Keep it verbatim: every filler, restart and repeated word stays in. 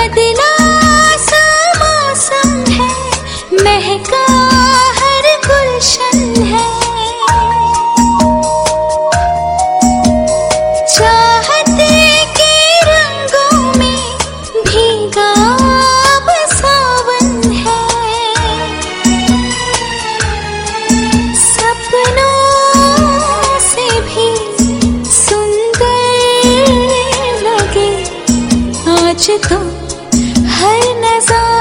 बदला सा मौसम है, महका हर गुलशन है। चाहते के रंगों में भीगा अब सावन है। सपनों से भी सुंदर लगे आज तो हर नज़ारा।